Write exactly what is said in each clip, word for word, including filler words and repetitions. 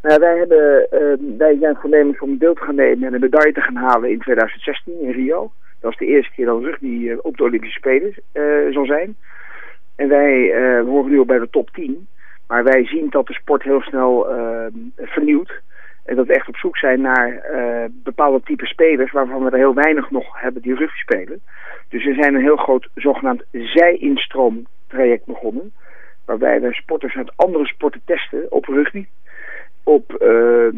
Nou, wij, hebben, uh, wij zijn voornemens om deel te gaan nemen en een medaille te gaan halen in twintig zestien in Rio. Dat was de eerste keer dat rugby uh, op de Olympische Spelen uh, zal zijn. En wij uh, horen nu al bij de top tien. Maar wij zien dat de sport heel snel uh, vernieuwt. En dat we echt op zoek zijn naar uh, bepaalde type spelers waarvan we er heel weinig nog hebben die rugby spelen. Dus we zijn een heel groot zogenaamd zij-instroomtraject begonnen. Waarbij we sporters uit andere sporten testen op rugby. Op uh, uh,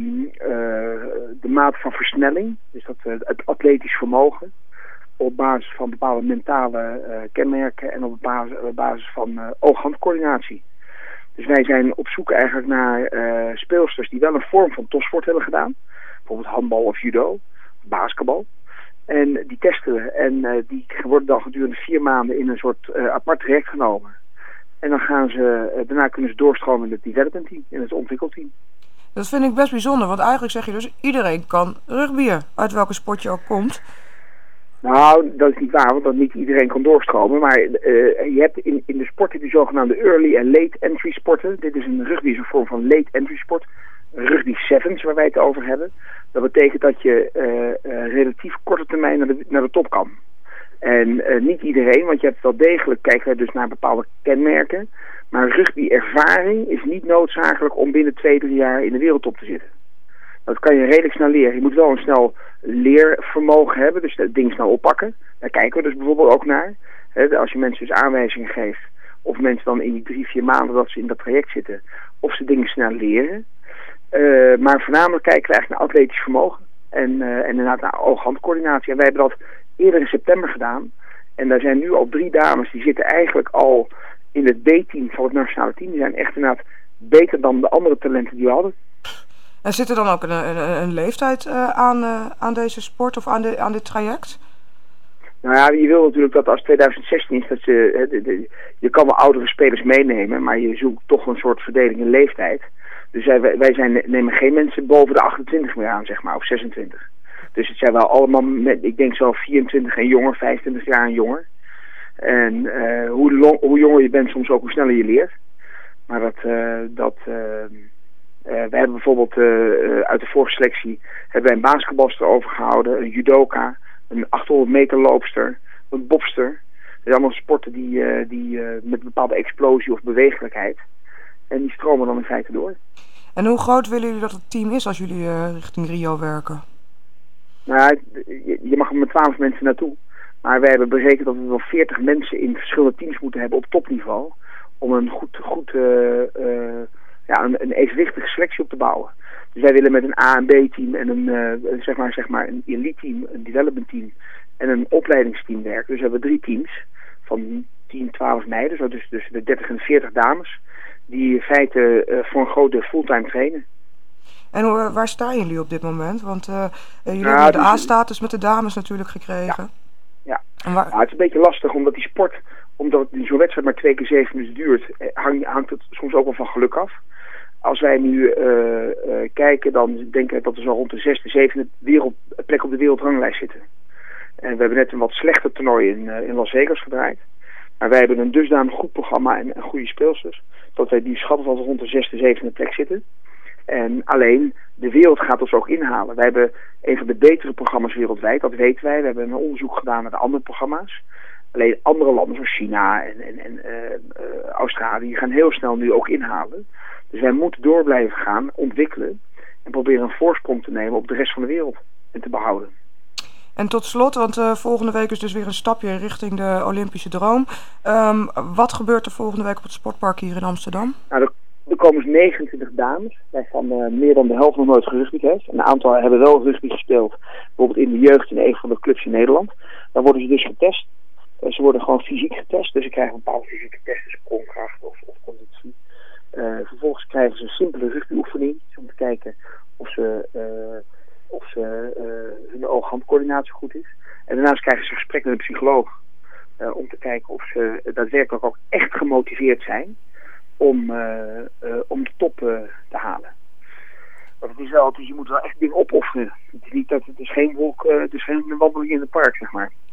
de mate van versnelling, dus dat, uh, het atletisch vermogen. Op basis van bepaalde mentale uh, kenmerken en op basis, op basis van uh, oog-handcoördinatie. Dus wij zijn op zoek eigenlijk naar uh, speelsters die wel een vorm van topsport hebben gedaan. Bijvoorbeeld handbal of judo, of basketbal. En die testen we en uh, die worden dan gedurende vier maanden in een soort uh, apart traject genomen. En dan gaan ze, uh, daarna kunnen ze doorstromen in het development team, in het ontwikkelteam. Dat vind ik best bijzonder, want eigenlijk zeg je dus iedereen kan rugbyen, uit welke sport je ook komt. Nou, dat is niet waar, want dat niet iedereen kan doorstromen. Maar uh, je hebt in, in de sport heb je zogenaamde early en late entry sporten. Dit is een rugby, is een vorm van late entry sport. Rugby sevens, waar wij het over hebben. Dat betekent dat je uh, uh, relatief korte termijn naar de, naar de top kan. En uh, niet iedereen, want je hebt wel degelijk, kijken we dus naar bepaalde kenmerken. Maar rugby-ervaring is niet noodzakelijk om binnen twee, drie jaar in de wereldtop te zitten. Dat kan je redelijk snel leren. Je moet wel een snel leervermogen hebben, dus dat ding snel oppakken. Daar kijken we dus bijvoorbeeld ook naar. He, als je mensen dus aanwijzingen geeft, of mensen dan in die drie, vier maanden dat ze in dat traject zitten, of ze dingen snel leren. Uh, maar voornamelijk kijken we eigenlijk naar atletisch vermogen. En, uh, en inderdaad naar oog-handcoördinatie. En wij hebben dat eerder in september gedaan. En daar zijn nu al drie dames, die zitten eigenlijk al in het B-team van het nationale team. Die zijn echt inderdaad beter dan de andere talenten die we hadden. En zit er dan ook een, een, een leeftijd uh, aan, uh, aan deze sport of aan, de, aan dit traject? Nou ja, je wil natuurlijk dat als twintig zestien is, dat je, de, de, je kan wel oudere spelers meenemen, maar je zoekt toch een soort verdeling in leeftijd. Dus wij, wij zijn, nemen geen mensen boven de achtentwintig meer aan, zeg maar, of zesentwintig. Dus het zijn wel allemaal, met, ik denk zo vierentwintig en jonger, vijfentwintig jaar en jonger. En uh, hoe, long, hoe jonger je bent, soms ook hoe sneller je leert. Maar dat, uh, dat uh, uh, wij hebben bijvoorbeeld uh, uh, uit de vorige selectie hebben wij een basketbalster overgehouden, een judoka, een achthonderd meter loopster, een bobster. Dat zijn allemaal sporten die, uh, die uh, met een bepaalde explosie of bewegelijkheid. En die stromen dan in feite door. En hoe groot willen jullie dat het team is als jullie uh, richting Rio werken? Nou, je, je mag er met twaalf mensen naartoe. Maar wij hebben berekend dat we wel veertig mensen in verschillende teams moeten hebben op topniveau. Om een goed, goed uh, uh, ja, een, een evenwichtige selectie op te bouwen. Dus wij willen met een A en B team en een, uh, zeg maar, zeg maar een elite team, een development team en een opleidingsteam werken. Dus we hebben drie teams van tien, twaalf meiden, dus, dus de dertig en veertig dames. Die in feite uh, voor een grote fulltime trainen. En hoe, waar staan jullie op dit moment? Want uh, jullie nou, hebben de dus, A-status met de dames natuurlijk gekregen. Ja, ja. Waar... Nou, het is een beetje lastig omdat die sport, omdat zo'n wedstrijd maar twee keer zeven minuten duurt, hang, hangt het soms ook wel van geluk af. Als wij nu uh, uh, kijken, dan denken we dat we zo rond de zesde, zevende wereld, plek op de wereldranglijst zitten. En we hebben net een wat slechter toernooi in, uh, in Las Vegas gedraaid. Maar wij hebben een dusdanig goed programma en, en goede speelsters, dat wij die schatten van rond de zesde, zevende plek zitten. En alleen, de wereld gaat ons ook inhalen. Wij hebben een van de betere programma's wereldwijd, dat weten wij. We hebben een onderzoek gedaan naar de andere programma's. Alleen andere landen zoals China en, en, en uh, uh, Australië gaan heel snel nu ook inhalen. Dus wij moeten door blijven gaan, ontwikkelen en proberen een voorsprong te nemen op de rest van de wereld en te behouden. En tot slot, want uh, volgende week is dus weer een stapje richting de Olympische droom. Um, wat gebeurt er volgende week op het sportpark hier in Amsterdam? Nou, er, er komen dus negenentwintig dames, waarvan uh, meer dan de helft nog nooit gerugbied heeft. Een aantal hebben wel rugby gespeeld, bijvoorbeeld in de jeugd in een van de clubs in Nederland. Dan worden ze dus getest. Uh, ze worden gewoon fysiek getest, dus ze krijgen een bepaalde fysieke test, dus sprongkracht of, of conditie. Uh, vervolgens krijgen ze een simpele rugbyoefening, om te kijken of ze... Uh, of ze, uh, hun oog-handcoördinatie goed is. En daarnaast krijgen ze een gesprek met een psycholoog. Uh, om te kijken of ze daadwerkelijk ook echt gemotiveerd zijn om, uh, uh, om de top uh, te halen. Want het is wel, dus je moet wel echt dingen opofferen. Het is niet dat het is geen wolk, uh, het is geen wandeling in het park, zeg maar.